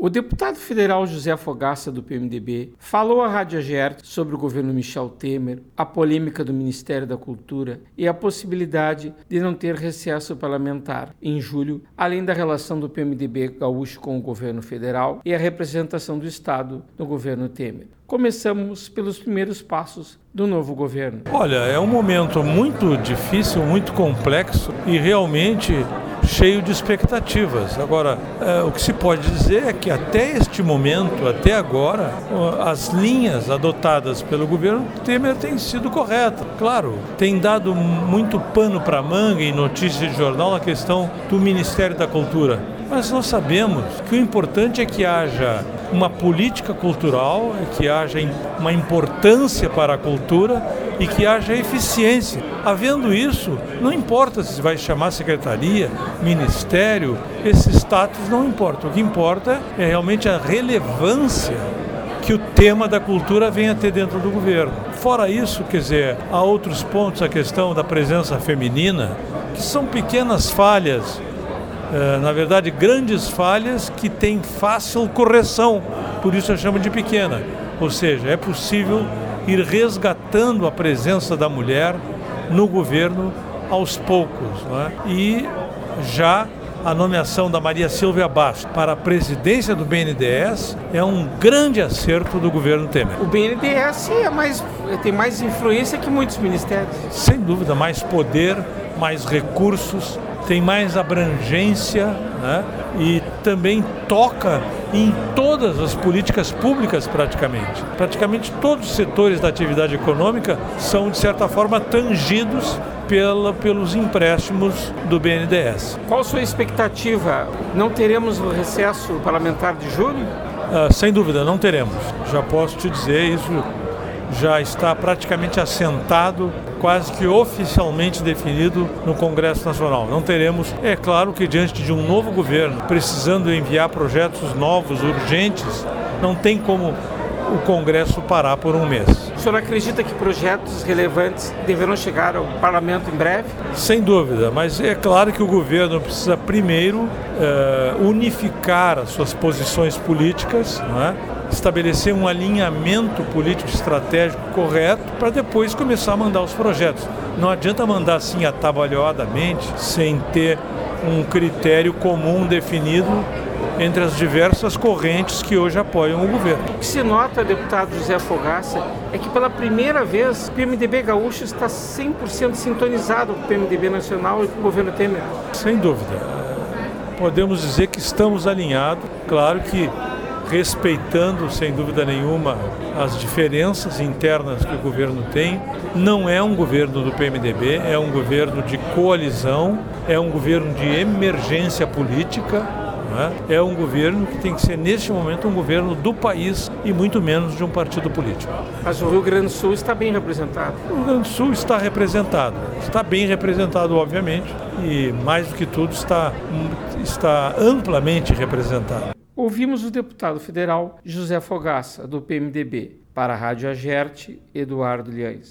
O deputado federal José Fogaça, do PMDB, falou à Rádio Agerte sobre o governo Michel Temer, a polêmica do Ministério da Cultura e a possibilidade de não ter recesso parlamentar em julho, além da relação do PMDB gaúcho com o governo federal e a representação do Estado no governo Temer. Começamos pelos primeiros passos do novo governo. Olha, é um momento muito difícil, muito complexo e realmente cheio de expectativas. Agora, o que se pode dizer é que até este momento, até agora, as linhas adotadas pelo governo Temer têm sido corretas. Claro, tem dado muito pano para manga em notícias de jornal a questão do Ministério da Cultura. Mas nós sabemos que o importante é que haja uma política cultural, que haja uma importância para a cultura e que haja eficiência. Havendo isso, não importa se vai chamar secretaria, ministério, esse status não importa. O que importa é realmente a relevância que o tema da cultura venha a ter dentro do governo. Fora isso, quer dizer, há outros pontos, a questão da presença feminina, que são pequenas falhas, na verdade, grandes falhas que têm fácil correção, por isso eu chamo de pequena. Ou seja, é possível ir resgatando a presença da mulher no governo aos poucos, não é? E já a nomeação da Maria Silvia Bastos para a presidência do BNDES é um grande acerto do governo Temer. O BNDES tem mais influência que muitos ministérios. Sem dúvida, mais poder, mais recursos, tem mais abrangência, né? E também toca em todas as políticas públicas praticamente. Praticamente todos os setores da atividade econômica são, de certa forma, tangidos pelos empréstimos do BNDES. Qual a sua expectativa? Não teremos o recesso parlamentar de julho? Sem dúvida, não teremos. Já posso te dizer, isso já está praticamente assentado, quase que oficialmente definido no Congresso Nacional. Não teremos, é claro que diante de um novo governo, precisando enviar projetos novos, urgentes, não tem como o Congresso parar por um mês. O senhor acredita que projetos relevantes deverão chegar ao Parlamento em breve? Sem dúvida, mas é claro que o governo precisa primeiro unificar as suas posições políticas, não é? Estabelecer um alinhamento político estratégico correto para depois começar a mandar os projetos. Não adianta mandar assim atabalhoadamente, sem ter um critério comum definido entre as diversas correntes que hoje apoiam o governo. O que se nota, deputado José Fogaça, é que pela primeira vez o PMDB gaúcho está 100% sintonizado com o PMDB nacional e com o governo Temer. Sem dúvida. Podemos dizer que estamos alinhados. Claro que respeitando, sem dúvida nenhuma, as diferenças internas que o governo tem. Não é um governo do PMDB, é um governo de coalizão, é um governo de emergência política, não é? É um governo que tem que ser, neste momento, um governo do país e muito menos de um partido político. Mas o Rio Grande do Sul está bem representado? O Rio Grande do Sul está representado, está bem representado, obviamente, e, mais do que tudo, está amplamente representado. Ouvimos o deputado federal José Fogaça, do PMDB. Para a Rádio Agerte, Eduardo Liães.